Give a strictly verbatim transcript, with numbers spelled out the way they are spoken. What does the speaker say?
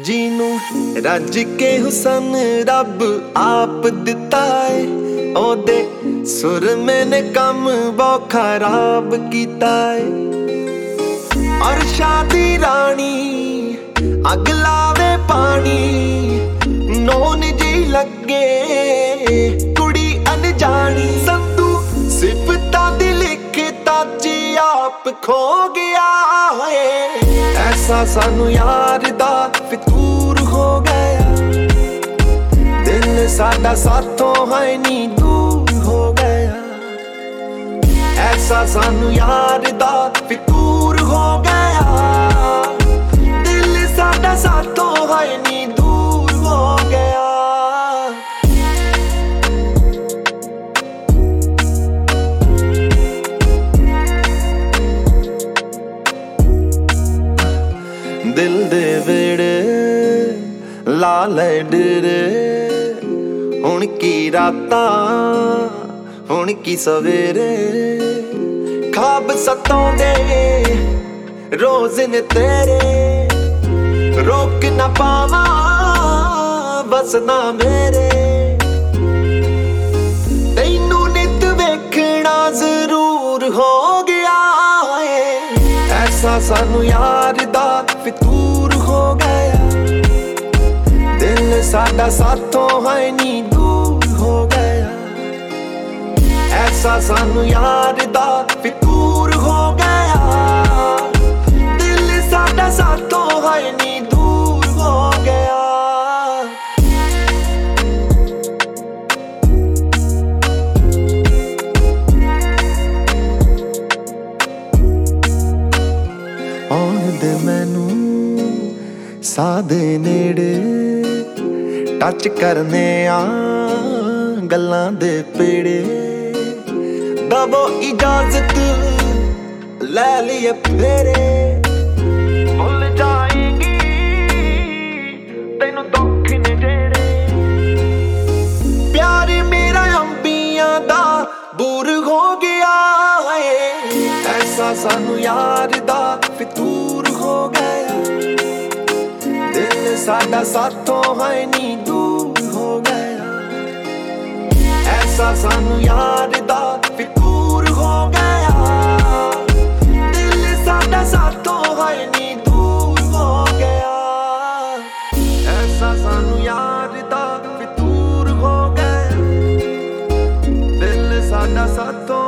ਜਿਹਨੂੰ ਰੱਜ ਕੇ ਹੁਸਨ ਰੱਬ ਆਪ ਦਿੱਤਾ ਏ, ਉਹਦੇ ਸੁਰ ਮੈਨੇ ਕੰਮ ਬਹੁਤ ਖਰਾਬ ਕੀਤਾ ਏ। ਅਰਸ਼ਾਂ ਦੀ ਰਾਣੀ ਅੱਗ ਲਾਵੇ ਪਾਣੀ, ਨੌਨ ਜੀ ਲੱਗੇ ਕੁੜੀ ਅਣਜਾਣੀ। ਸੰਧੂ ਸਿਫਤਾਂ ਦੀ ਲਿਖਤਾ ਜੀ ਆਪ ਖੋ ਗਿਆ ਏ, ਐਸਾ ਸਾਨੂੰ ਯਾਰ ਦਾ ਫਿਤੂਰ ਹੋ ਗਿਆ। ਦਿਲ ਸਾਡਾ ਸਾਥੋਂ ਹੈ ਨੀ ਦੂਰ ਹੋ ਗਿਆ, ਐਸਾ ਸਾਨੂੰ ਯਾਰ ਦਾ ਫਿਤੂਰ ਹੋ ਗਿਆ। ਦਿਲ ਸਾਡਾ ਸਾਥੋਂ ਹੈ ਨੀ ਦੂਰ ਹੋ ਗਿਆ। ਦਿਲ ਦੇ ਵੇੜੇ ਲਾ ਲੈ ਡੇਰੇ, ਹੁਣ ਕੀ ਰਾਤਾਂ ਹੁਣ ਕੀ ਸਵੇਰੇ। ਖਾਬ ਸਤਾਉਂਦੇ ਰੋਜ਼ ਨੇ ਤੇਰੇ, ਰੋਕ ਨਾ ਪਾਵਾਂ ਬਸ ਨਾ ਮੇਰੇ। ਤੈਨੂੰ ਨਿਤ ਵੇਖਣਾ ਜ਼ਰੂਰ ਹੋ ਗਿਆ ਏ, ਐਸਾ ਸਾਨੂੰ ਯਾਰ ਦਾ ਫਿਤੂਰ ਹੋ ਗਿਆ। ਦਿਲ ਸਾਡਾ ਸਾਥੋਂ ਹੈ ਨੀ ਦੂਰ ਹੋ ਗਿਆ, ਐਸਾ ਸਾਨੂੰ ਯਾਰ ਦਾ ਫਿਤੂਰ ਹੋ ਗਿਆ। ਦਿਲ ਸਾਡਾ ਸਾਥੋਂ ਹੈ ਨੀ ਦੂਰ ਹੋ ਗਿਆ। ਆਉਣ ਦੇ ਮੈਨੂੰ ਸਾਹ ਦੇ ਨੇੜੇ, ਟੱਚ ਕਰਨੇ ਆ ਗੱਲਾਂ ਦੇ ਪੇੜੇ। ਦਵੋ ਇਜਾਜ਼ਤ ਲੈ ਲਈਏ ਫੇਰੇ, ਭੁੱਲ ਜਾਏਗੀ ਤੈਨੂੰ ਦੁੱਖ ਨੇ ਜਿਹੜੇ। ਪਿਆਰ ਮੇਰਾ ਅੰਬੀਆਂ ਦਾ ਬੂਰ ਹੋ ਗਿਆ ਏ, ਐਸਾ ਸਾਨੂੰ ਯਾਰ ਦਾ ਫਿਤੂਰ ਹੋ ਗਿਆ। ਦਿਲ ਸਾਡਾ ਸਾਥੋਂ ਹੈ ਨੀ ਦੂਰ ਹੋ ਗਿਆ, ਐਸਾ ਸਾਨੂੰ ਯਾਰ ਦਾ ਫਿਤੂਰ ਹੋ ਗਿਆ। ਦਿਲ ਸਾਡਾ ਸਾਥੋਂ ਹੈ ਨੀ ਦੂਰ ਹੋ ਗਿਆ, ਐਸਾ ਸਾਨੂੰ ਯਾਰ ਦਾ ਫਿਤੂਰ ਹੋ ਗਿਆ। ਦਿਲ ਸਾਡਾ ਸਾਥੋਂ